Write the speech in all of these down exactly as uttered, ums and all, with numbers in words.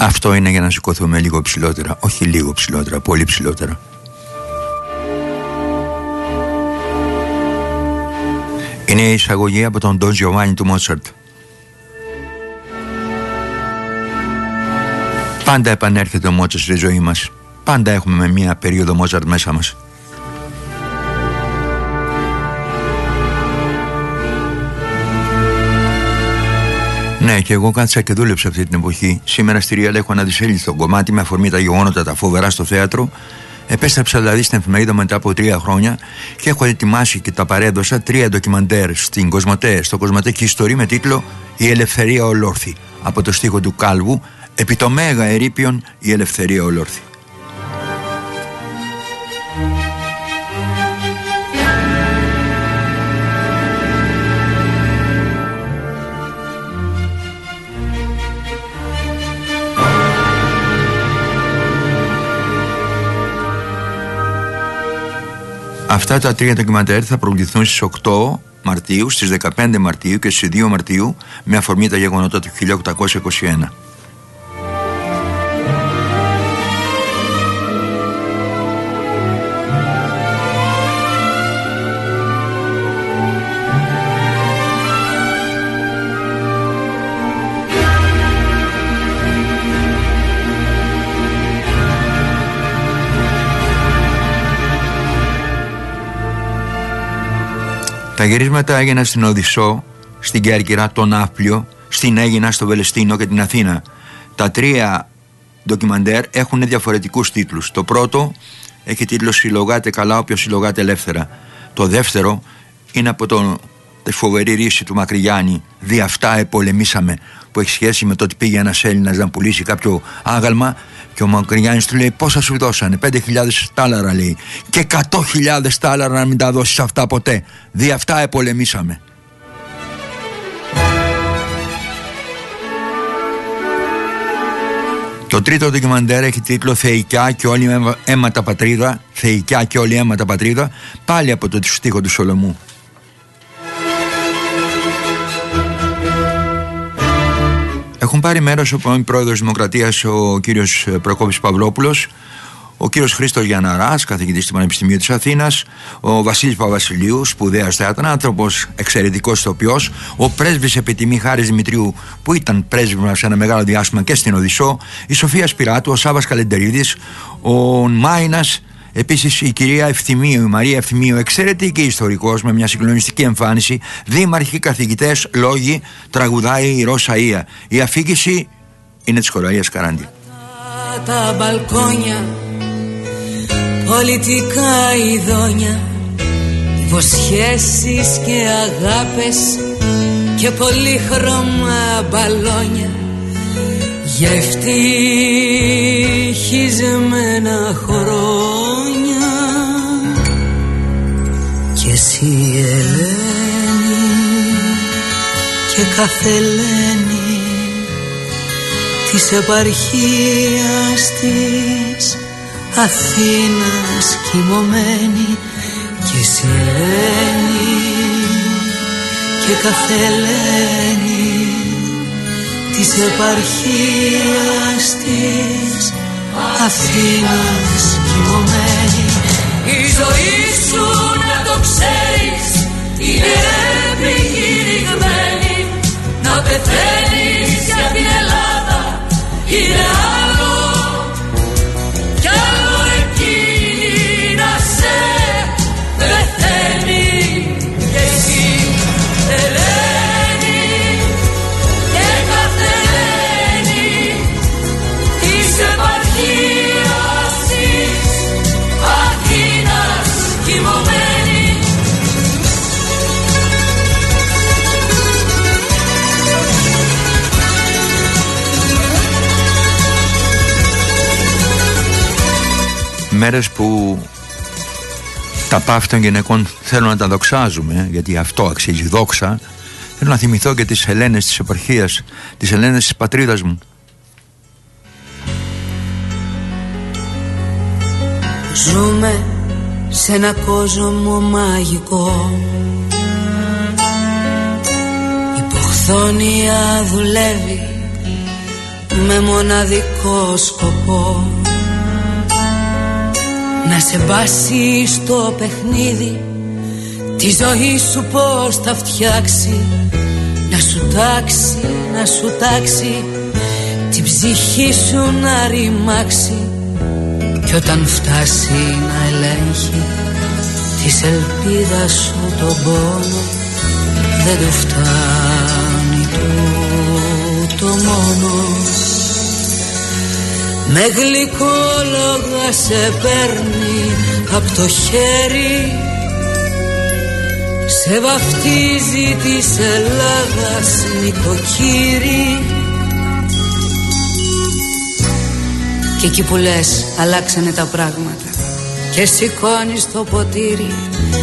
Αυτό είναι για να σηκωθούμε λίγο ψηλότερα. Όχι λίγο ψηλότερα, πολύ ψηλότερα. Είναι η εισαγωγή από τον Don Giovanni του Μότσαρτ. Πάντα επανέρχεται ο Μότσαρτ στη ζωή μας. Πάντα έχουμε μια περίοδο Μότσαρτ μέσα μας. Ναι, και εγώ κάτσα και δούλεψα αυτή την εποχή. Σήμερα στη Real έχω αναδυσέλθει το κομμάτι με αφορμή τα γεγονότα τα φοβερά στο θέατρο. Επέστρεψα δηλαδή στην εφημερίδα μετά από τρία χρόνια και έχω ετοιμάσει και τα παρέδωσα τρία ντοκιμαντέρ στην Κοσμοτέ, στο Κοσμοτέ και Ιστορία με τίτλο «Η ελευθερία ολόρθη» από το στίχο του Κάλβου, επί το Μέγα Ερείπιον «Η ελευθερία ολόρθη». Αυτά τα τρία ντοκιμαντέρ θα προβληθούν στις οκτώ Μαρτίου, στις δεκαπέντε Μαρτίου και στις δύο Μαρτίου με αφορμή τα γεγονότα του χίλια οκτακόσια είκοσι ένα. Τα γυρίσματα έγιναν στην Οδυσσό, στην Κέρκυρα, τον Ναύπλιο, στην Αίγινα, στο Βελεστίνο και την Αθήνα. Τα τρία ντοκιμαντέρ έχουν διαφορετικούς τίτλους. Το πρώτο έχει τίτλο «Συλλογάτε καλά όποιος συλλογάτε ελεύθερα». Το δεύτερο είναι από το, τη φοβερή ρίση του Μακρυγιάννη, «Δι' αυτά επολεμήσαμε», που έχει σχέση με το ότι πήγε ένας Έλληνας να πουλήσει κάποιο άγαλμα και ο Μακρυγιάννης του λέει «Πόσα σου δώσανε?» πέντε χιλιάδες τάλαρα, λέει, «Και εκατό χιλιάδες τάλαρα να μην τα δώσεις αυτά ποτέ. Δι' αυτά επολεμήσαμε». Το τρίτο ντοκιμαντέρ έχει τίτλο «Θεϊκιά και όλοι αίματα πατρίδα», «Θεϊκιά και όλοι αίματα πατρίδα», πάλι από το στίχο του Σολομού. Έχουν πάρει μέρος ο πρώην πρόεδρος Δημοκρατίας, ο κύριος Προκόπης Παυλόπουλος, ο κύριος Χρήστος Γιανναράς, καθηγητής του Πανεπιστημίου της Αθήνας, ο Βασίλης Παπαβασιλείου, σπουδαίος θέατρανάνθρωπος, εξαιρετικός ηθοποιός, ο πρέσβης επιτιμή Χάρης Δημητρίου, που ήταν πρέσβης μας σε ένα μεγάλο διάστημα και στην Οδυσσό, η Σοφία Σπυράτου, ο Σάββας Καλεντερίδης, ο Μάινας, επίσης η κυρία Ευθυμίου, η Μαρία Ευθυμίου, εξαιρετική ιστορικός με μια συγκλονιστική εμφάνιση, δήμαρχοι, καθηγητές, λόγοι, τραγουδάει η Ρώσα Ία. Η αφήγηση είναι της Κοραΐας Καράντη. Τα μπαλκόνια, πολιτικά ειδόνια, υποσχέσεις και αγάπες και πολύχρωμα μπαλόνια, γευτυχισμένα χρόνια. Και εσύ Ελένη και καθελένη της επαρχίας της Αθήνας κοιμωμένη. Και εσύ Ελένη και καθελένη της επαρχίας της Αθήνας κοιμωμένη. Η ζωή σου να το ξέρεις είναι επικηρυγμένη, να πεθαίνεις για την Ελλάδα είναι άλλο, κι άλλο εκείνη να σε πεθαίνει. Και εσύ Ελένη και καθελένη της επαρχίας της Αθήνας κοιμωμένη. Μέρες που τα πάθη των γυναικών θέλω να τα δοξάζουμε, γιατί αυτό αξίζει δόξα. Θέλω να θυμηθώ και τις Ελένες της επαρχίας, τις Ελένες της πατρίδας μου. Ζούμε σε ένα κόσμο μαγικό, υποχθόνια δουλεύει με μοναδικό σκοπό να σε βάσει στο παιχνίδι, τη ζωή σου πως θα φτιάξει, να σου τάξει, να σου τάξει, την ψυχή σου να ρημάξει, κι όταν φτάσει να ελέγχει της ελπίδας σου τον πόνο, δεν του φτάνει τούτο μόνο. Με γλυκόλογα σε παίρνει απ' το χέρι, σε βαφτίζει της Ελλάδας νοικοκύρη. Και εκεί που λες αλλάξανε τα πράγματα και σηκώνεις το ποτήρι,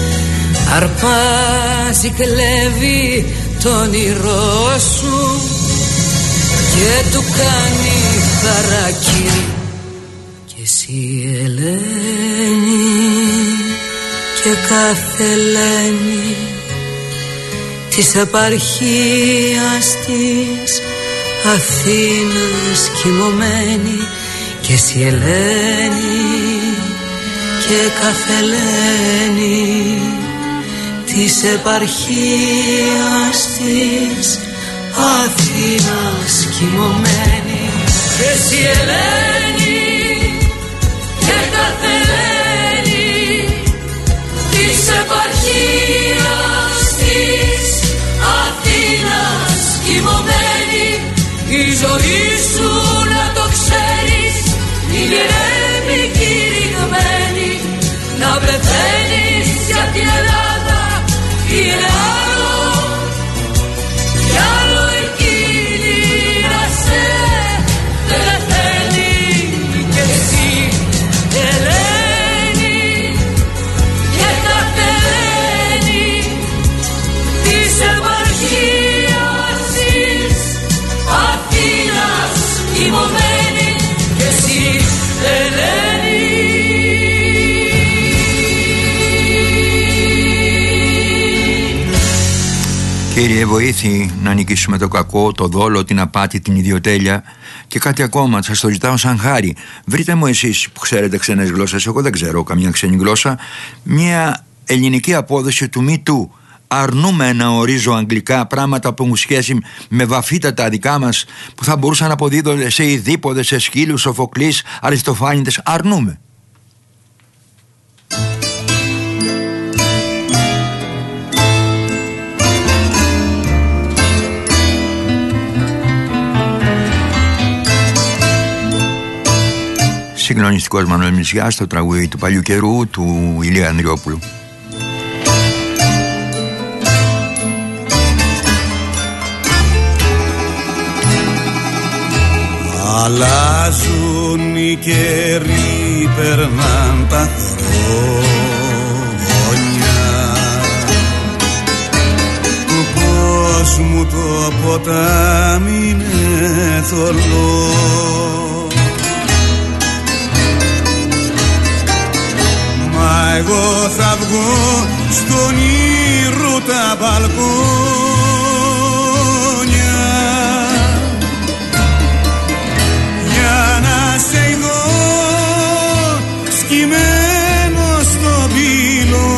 αρπάζει, κλέβει το όνειρό σου και του κάνει χαρακύρι. Και εσύ Ελένη και κάθε Ελένη της επαρχίας της Αθήνας κοιμωμένη, και εσύ Ελένη και κάθε Ελένη της επαρχίας της Αθήνας κοιμωμένη, και εσύ Ελένη και κάθε Ελένη της επαρχίας της Αθήνας κοιμωμένη. Η ζωή σου να το ξέρεις είναι έμη κηρυγμένη, να πεθαίνεις για την Ελλάδα είναι άλλο, κι άλλο εκείνη να σε πεθαίνει. Και εσύ Ελένη και κάθε Ελένη της επαρχίας της Αθήνας κοιμωμένη, και εσύ Ελένη. Κύριε, βοήθη να νικήσουμε το κακό, το δόλο, την απάτη, την ιδιοτέλεια και κάτι ακόμα. Σας το ζητάω σαν χάρη. Βρείτε μου εσείς που ξέρετε ξένες γλώσσες, εγώ δεν ξέρω καμία ξένη γλώσσα, μια ελληνική απόδοση του Me Too. Αρνούμε να ορίζω αγγλικά πράγματα που έχουν σχέση με βαφύτατα δικά μας, που θα μπορούσαν να αποδίδονται σε ειδήποδες, σε Σκύλους, Σοφοκλείς, Αριστοφάνητες. Αρνούμε. Συγκλονιστικός Μανώλη Μητσιάς, το τραγούδι του παλιού καιρού του Ηλία Ανδριόπουλου. Αλλάζουν οι καιροί, περνάν τα χρόνια του κόσμου, το ποτάμι είναι θολό. Μα εγώ θα βγω στον ήρου τα μπαλκόνια για να σε δω σκυμμένο στο πύλο,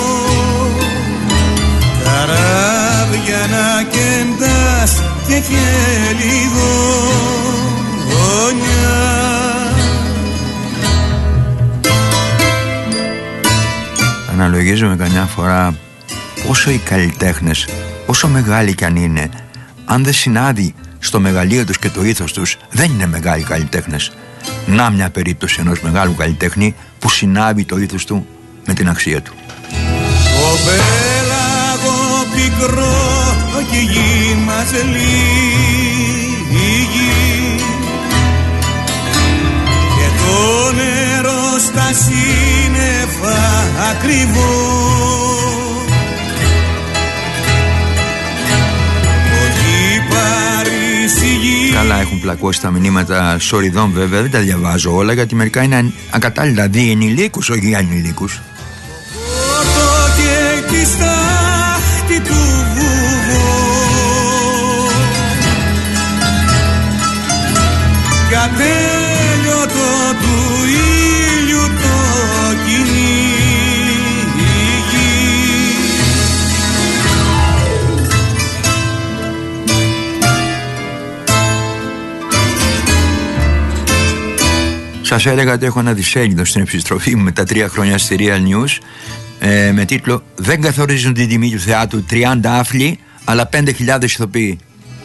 καράβια να κεντάς και χελιδόνια. Αναλογίζομαι καμιά φορά πόσο οι καλλιτέχνες, όσο μεγάλοι κι αν είναι, αν δεν συνάδει στο μεγαλείο τους και το ήθος τους, δεν είναι μεγάλοι καλλιτέχνες. Να μια περίπτωση ενός μεγάλου καλλιτέχνη που συνάδει το ήθος του με την αξία του. Το πέλαγο πικρό και η γη μας λίγη και το νερό στα σύννεφα ακριβό. Καλά έχουν πλακώσει τα μηνύματα σοριδών, βέβαια δεν τα διαβάζω όλα γιατί μερικά είναι ακατάλληλα δι' ενηλίκους, όχι για ενηλίκους. ατέλειωτο του ήλιου το κυνήγι. Σας έλεγα ότι έχω ένα δισέλιδο στην επιστροφή μου με τα τρία χρόνια στη Real News, ε, με τίτλο «Δεν καθορίζουν την τιμή του θεάτρου τριάντα άφλοι, αλλά πέντε χιλιάδες ηθοποιοί».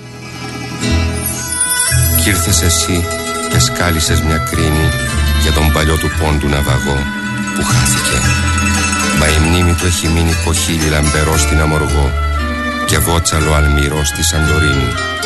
Κι ήρθες εσύ και σκάλισες μια κρίνη για τον παλιό του πόντου ναυαγό που χάθηκε. Μα η μνήμη του έχει μείνει κοχύλι λαμπερό στην Αμοργό και βότσαλο αλμυρό στη Σαντορίνη.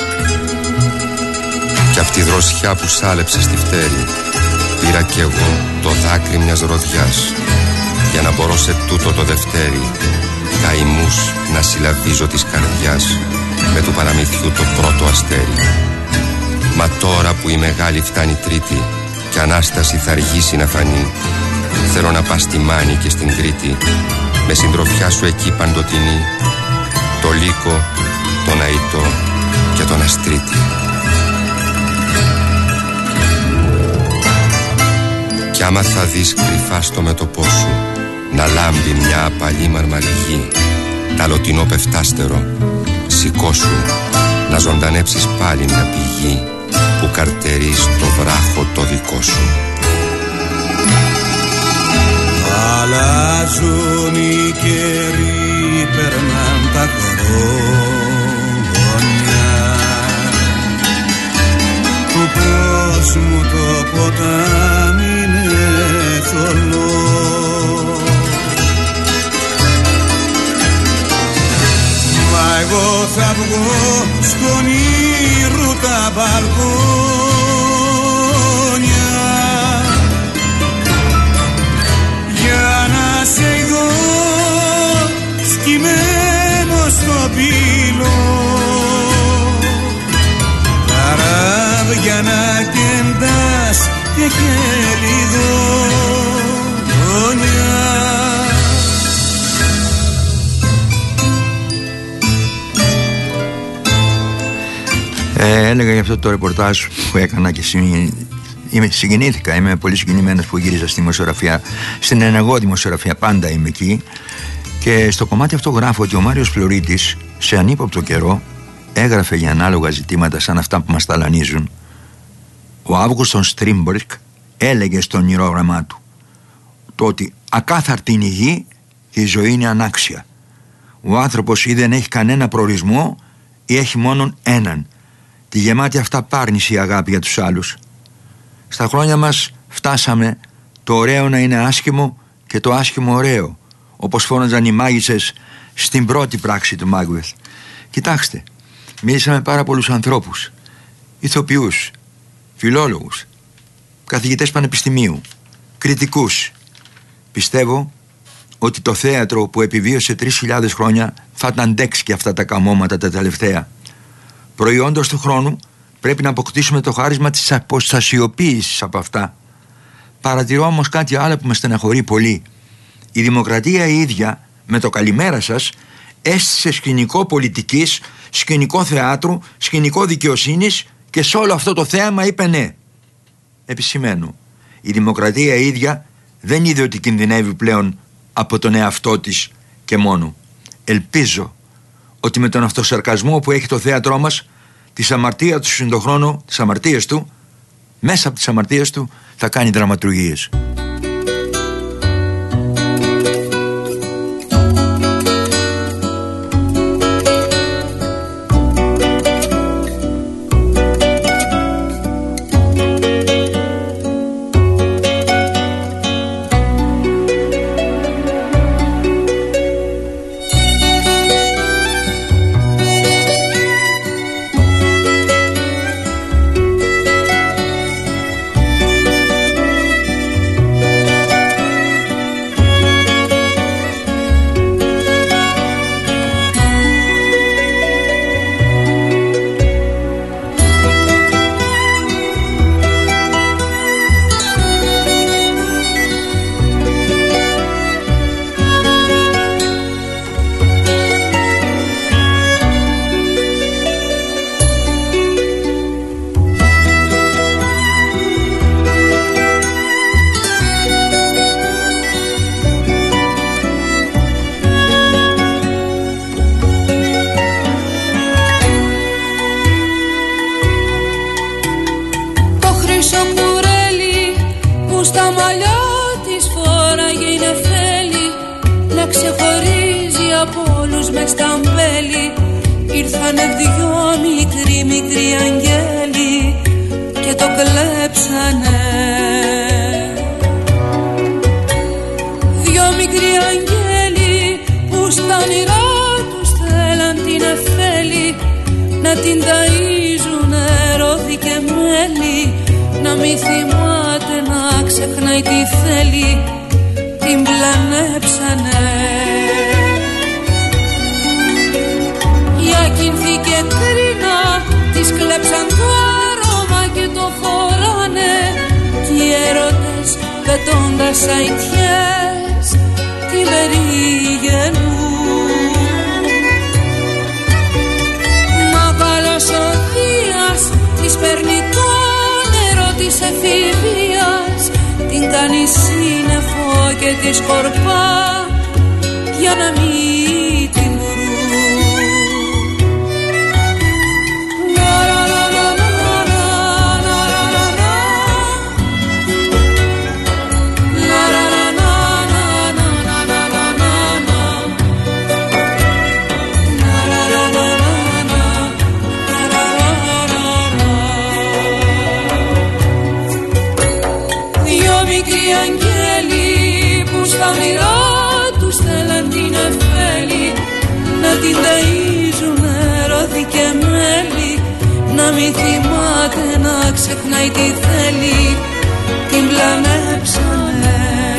Κι απ' τη δροσιά που σάλεψε στη φτέρη πήρα κι εγώ το δάκρυ μιας ροδιάς για να μπορώ σε τούτο το Δευτέρι καημούς να συλλαβίζω της καρδιάς με του παραμυθιού το πρώτο αστέρι. Μα τώρα που η μεγάλη φτάνει τρίτη και Ανάσταση θα αργήσει να φανεί, θέλω να πας στη Μάνη και στην Κρήτη με συντροφιά σου εκεί παντοτινή, το Λύκο, τον Αϊτό και τον Αστρίτη. Κι άμα θα δεις κρυφά στο μέτωπό σου να λάμπει μια απαλή μαρμαριγή, ταλωτινό πεφτάστερο, σηκώσου να ζωντανέψεις πάλι μια πηγή που καρτερεί στο βράχο το δικό σου. Αλλάζουν οι καιροί, περνάν τα χρόνια του κόσμου το ποτάμι είναι θολό. Μα εγώ θα βγω στον ήρου τα μπαλκόνια για να σε δω σκυμμένο στο πύλο, καράβια να κεντάς και χελιδόνια. Ε, έλεγα για αυτό το ρεπορτάζ που έκανα και είμαι, συγκινήθηκα. Είμαι πολύ συγκινημένος που γύριζα στη δημοσιογραφία, στην ενεργό δημοσιογραφία, πάντα είμαι εκεί. Και στο κομμάτι αυτό γράφω ότι ο Μάριος Φλωρίτης σε ανύποπτο καιρό έγραφε για ανάλογα ζητήματα σαν αυτά που μας ταλανίζουν. Ο Αύγουστον Στρίμπορκ έλεγε στο ονειρόγραμμά του το ότι ακάθαρτη είναι η γη και η ζωή είναι ανάξια. Ο άνθρωπος ή δεν έχει κανένα προορισμό ή έχει μόνον έναν, τη γεμάτη αυταπάρνηση αγάπη για τους άλλους. Στα χρόνια μας φτάσαμε το ωραίο να είναι άσχημο και το άσχημο ωραίο, όπως φώναζαν οι μάγισσες στην πρώτη πράξη του Μάγκβεθ. Κοιτάξτε, μίλησα με πάρα πολλούς ανθρώπους, ηθοποιούς, φιλόλογους, καθηγητές πανεπιστημίου, κριτικούς. Πιστεύω ότι το θέατρο που επιβίωσε τρεις χιλιάδες χρόνια θα τα αντέξει και αυτά τα καμώματα τα τελευταία. Προϊόντος του χρόνου πρέπει να αποκτήσουμε το χάρισμα της αποστασιοποίησης από αυτά. Παρατηρώ όμως κάτι άλλο που με στεναχωρεί πολύ. Η δημοκρατία η ίδια με το καλημέρα σας έστησε σκηνικό πολιτικής, σκηνικό θεάτρου, σκηνικό δικαιοσύνης και σε όλο αυτό το θέαμα είπε ναι. Επισημαίνω, η δημοκρατία η ίδια δεν είδε ότι κινδυνεύει πλέον από τον εαυτό της και μόνο. Ελπίζω ότι με τον αυτοσαρκασμό που έχει το θέατρό μας, της αμαρτίας του στον χρόνο, τις αμαρτίες του, μέσα από τις αμαρτίες του θα κάνει δραματουργίες. στα μαλλιά της φόραγε η νεφέλη να ξεχωρίζει από όλους μες τα μπέλη. Ήρθανε δυο μικροί μικροί αγγέλοι και το κλέψανε. Δυο μικροί αγγέλοι που στα όνειρά τους θέλαν την νεφέλη να την ταΐζουνε ρόδι και μέλι, να μη θυμάται να ξεχνάει τι θέλει, την πλανέψανε. Ακινθήκε κρίνα, της κλέψαν το άρωμα και το φοράνε κι οι έρωτες πετώντας αητιές την περιγενούν. Μα καλός ο Δίας της παίρνει το νερό της εφηβείας, την κάνει σύννεφο και τη σκορπά για να μην την στα όνειρά τους θέλαν την εφέλη να την ταΐζουνε ρόδι και μέλι, να μην θυμάται να ξεχνάει τι θέλει, την πλανέψανε.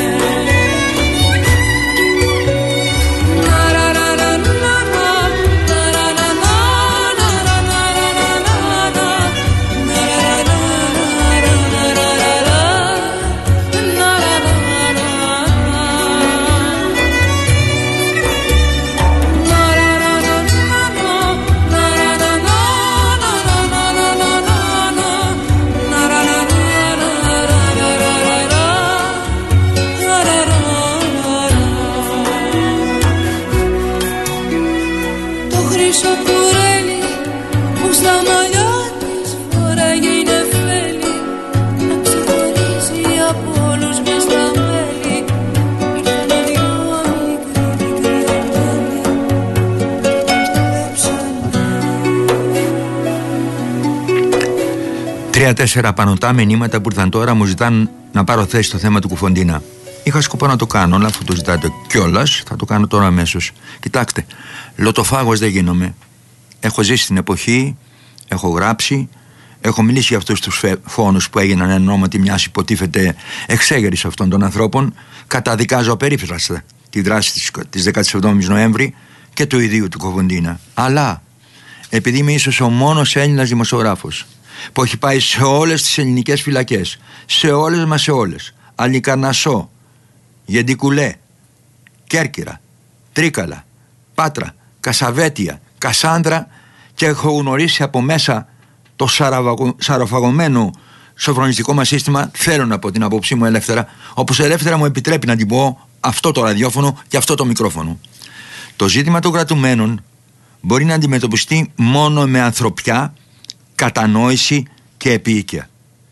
Τρία-τέσσερα πανωτά μηνύματα που ήρθαν τώρα μου ζητάνε να πάρω θέση στο θέμα του Κουφοντίνα. Είχα σκοπό να το κάνω, αλλά αφού το ζητάτε κιόλας, θα το κάνω τώρα αμέσως. Κοιτάξτε, λωτοφάγος δεν γίνομαι. Έχω ζήσει την εποχή, έχω γράψει, έχω μιλήσει για αυτούς τους φόνους που έγιναν εν ονόματι μιας υποτίθεται εξέγερης αυτών των ανθρώπων. Καταδικάζω απερίφραστα τη δράση της, της δεκαεπτά Νοέμβρη και του ιδίου του Κουφοντίνα. Αλλά επειδή είμαι ίσως ο μόνος Έλληνας δημοσιογράφος που έχει πάει σε όλες τις ελληνικές φυλακές, σε όλες μας σε όλες, Αλικαρνασσό, Γεντικουλέ, Κέρκυρα, Τρίκαλα, Πάτρα, Κασαβέτια, Κασάνδρα, και έχω γνωρίσει από μέσα το σαροφαγωμένο σοφρονιστικό μας σύστημα, θέλω να πω την απόψή μου ελεύθερα, όπως ελεύθερα μου επιτρέπει να την πω αυτό το ραδιόφωνο και αυτό το μικρόφωνο. Το ζήτημα των κρατουμένων μπορεί να αντιμετωπιστεί μόνο με ανθρωπιά, κατανόηση και επίοικια.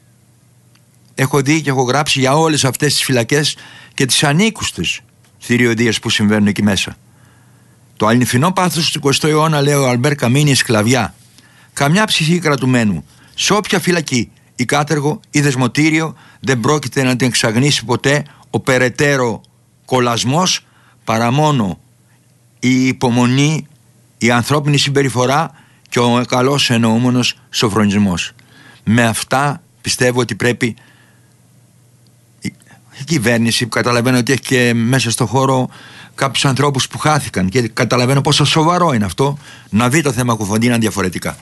Έχω δει και έχω γράψει για όλες αυτές τις φυλακές και τις ανήκουστες θηριωδίες που συμβαίνουν εκεί μέσα. Το αληθινό πάθος του εικοστού αιώνα, λέει ο Αλμπέρ Καμί, είναι η σκλαβιά. Καμιά ψυχή κρατουμένου, σε όποια φυλακή ή κάτεργο ή δεσμοτήριο, δεν πρόκειται να την εξαγνίσει ποτέ ο περαιτέρω κολασμός, παρά μόνο η υπομονή, η ανθρώπινη συμπεριφορά και ο καλός εννοούμενος σοφρονισμός. Με αυτά πιστεύω ότι πρέπει η κυβέρνηση, που καταλαβαίνω ότι έχει και μέσα στο χώρο κάποιους ανθρώπους που χάθηκαν και καταλαβαίνω πόσο σοβαρό είναι αυτό, να δει το θέμα Κουφοντίνα διαφορετικά.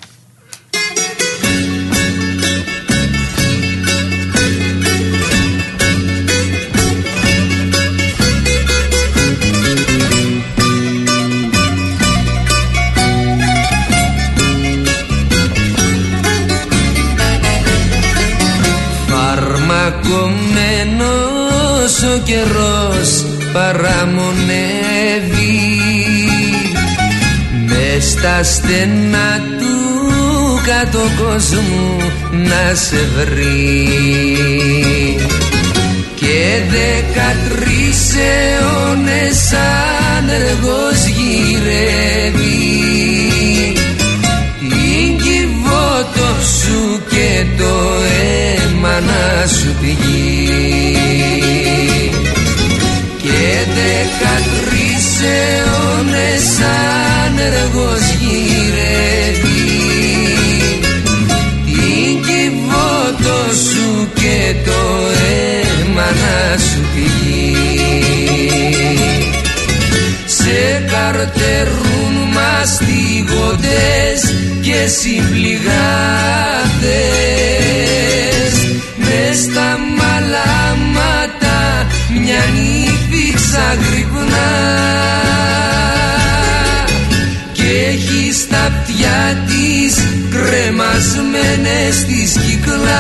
Φαρμακωμένος ο καιρός παραμονεύει, μες στα στενά του κάτω κόσμου να σε βρει. άνεργος γυρεύει την κυβότο σου και το αίμα να σου πηγεί και δεκατρείς αιώνες άνεργος γυρεύει την κυβότο σου και το αίμα να σου πηγεί. Σε καρτερούν μαστιγωτές και συμπληγάδες μες στα μαλάματα μια νύφη ξαγρυπνά και έχει στα αυτιά της κρεμασμένες τις κυκλάδες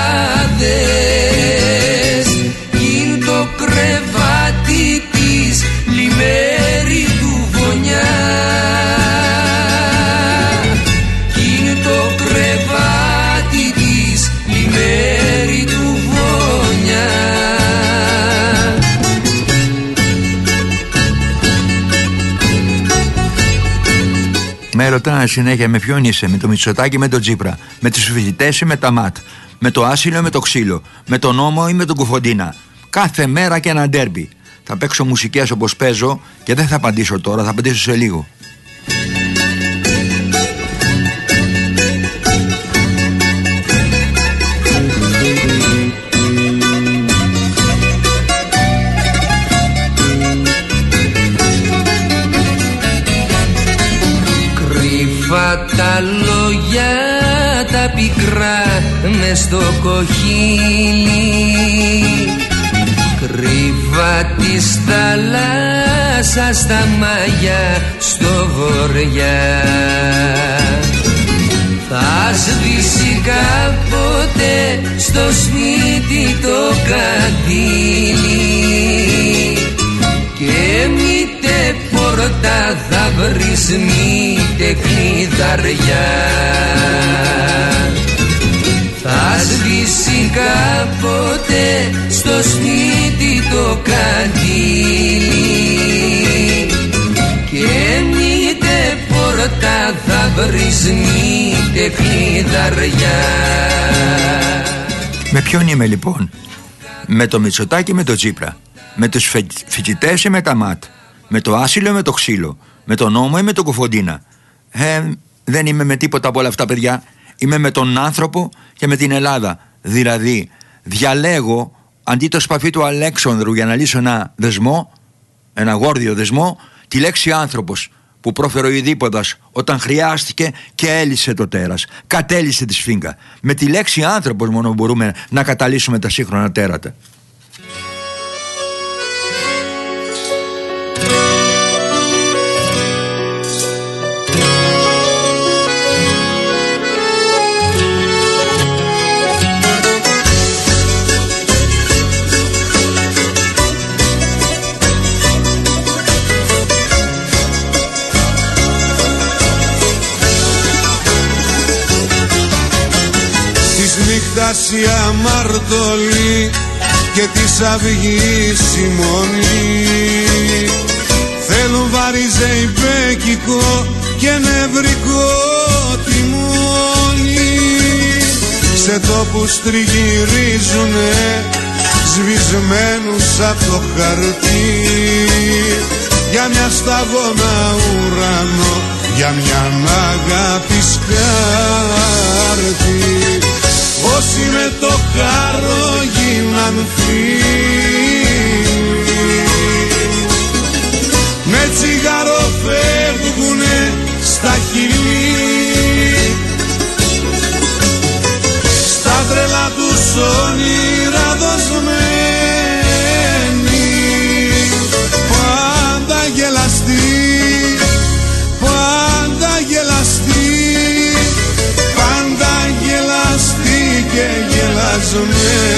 είναι το κρεβάτι της λιμέρι του βονιά είναι το κρεβάτι της λιμέρι του βονιά. Με ρωτάνε συνέχεια με ποιον είσαι, με το Μητσοτάκη ή με τον Τσίπρα, με τους φοιτητές ή με τα ΜΑΤ, με το άσυλο ή με το ξύλο, με τον νόμο ή με τον Κουφοντίνα. Κάθε μέρα και ένα ντέρμπι. Θα παίξω μουσικές όπως παίζω και δεν θα απαντήσω τώρα, θα απαντήσω σε λίγο. Κρύφα τα λόγια τα πικρά μες στο κοχύλι κρύβα της θάλασσας τα μάγια στο βορειά θα σβήσει κάποτε στο σπίτι το καντήλι και μήτε πόρτα θα βρεις μήτε κλειδαριά θα σβήσει κάποτε στο σπίτι το καντήλι και μήτε πόρτα θα βρεις μήτε κλειδαριά. Με ποιον είμαι λοιπόν? Με το Μητσοτάκη ή με το Τσίπρα? Με τους φοιτητές ή με τα ΜΑΤ? Με το άσυλο ή με το ξύλο? Με τον νόμο ή με τον Κουφοντίνα? Ε, δεν είμαι με τίποτα από όλα αυτά, παιδιά. Είμαι με τον άνθρωπο και με την Ελλάδα. Δηλαδή διαλέγω αντί το σπαθί του Αλέξανδρου για να λύσω ένα δεσμό, ένα γόρδιο δεσμό, τη λέξη άνθρωπος που πρόφερε ο Ιδίποδας όταν χρειάστηκε και έλυσε το τέρας, κατέλυσε τη σφίγγα. Με τη λέξη άνθρωπος μόνο μπορούμε να καταλύσουμε τα σύγχρονα τέρατα. Η αμαρτωλή και της αυγής η μονή θέλουν βαριζεϊπέκικο και νευρικό τιμόνι σε τόπους τριγυρίζουνε σβησμένους απ' το χαρτί για μια σταγόνα ουρανό, για μια αγάπη σκάρτη. Όσοι με το χάρο γίναν φίλοι με τσιγάρο φεύγουνε στα χειλή στα τρελά τους όνειρα δοσμένοι πάντα γελαστοί, πάντα γελαστοί, πάντα γελαστοί και γελασμένοι.